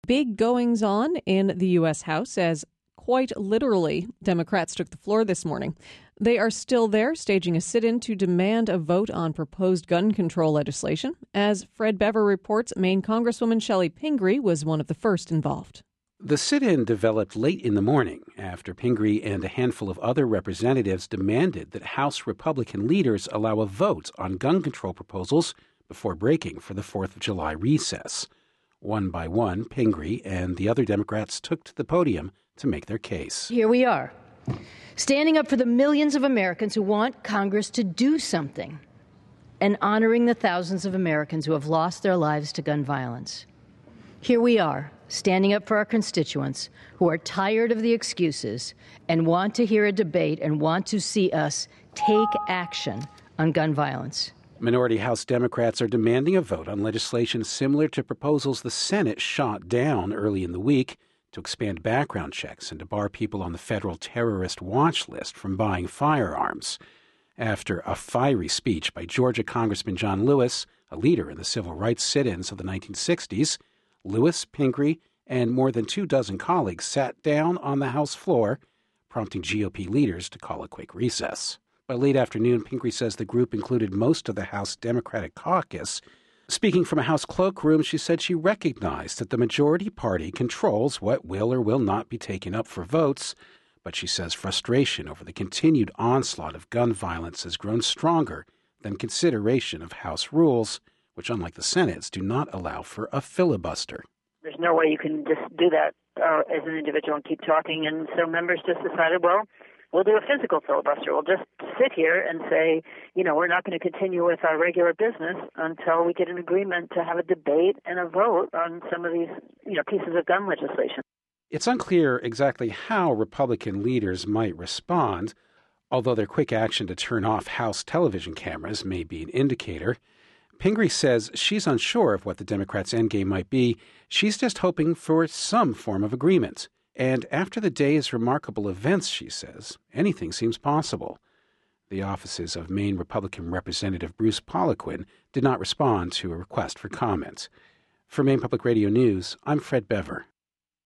Big goings-on in the U.S. House as, quite literally, Democrats took the floor this morning. They are still there, staging a sit-in to demand a vote on proposed gun control legislation. As Fred Bever reports, Maine Congresswoman Chellie Pingree was one of the first involved. The sit-in developed late in the morning after Pingree and a handful of other representatives demanded that House Republican leaders allow a vote on gun control proposals before breaking for the 4th of July recess. One by one, Pingree and the other Democrats took to the podium to make their case. Here we are, standing up for the millions of Americans who want Congress to do something and honoring the thousands of Americans who have lost their lives to gun violence. Here we are, standing up for our constituents who are tired of the excuses and want to hear a debate and want to see us take action on gun violence. Minority House Democrats are demanding a vote on legislation similar to proposals the Senate shot down early in the week to expand background checks and to bar people on the federal terrorist watch list from buying firearms. After a fiery speech by Georgia Congressman John Lewis, a leader in the civil rights sit-ins of the 1960s, Lewis, Pingree, and more than 24 colleagues sat down on the House floor, prompting GOP leaders to call a quick recess. By late afternoon, Pingree says the group included most of the House Democratic caucus. Speaking from a House cloakroom, she said she recognized that the majority party controls what will or will not be taken up for votes, but she says frustration over the continued onslaught of gun violence has grown stronger than consideration of House rules, which, unlike the Senate's, do not allow for a filibuster. There's no way you can just do that as an individual and keep talking, and so members just decided, well, we'll do a physical filibuster. We'll just sit here and say, we're not going to continue with our regular business until we get an agreement to have a debate and a vote on some of these, pieces of gun legislation. It's unclear exactly how Republican leaders might respond, although their quick action to turn off House television cameras may be an indicator. Pingree says she's unsure of what the Democrats' endgame might be. She's just hoping for some form of agreement. And after the day's remarkable events, she says, anything seems possible. The offices of Maine Republican Representative Bruce Poliquin did not respond to a request for comment. For Maine Public Radio News, I'm Fred Bever.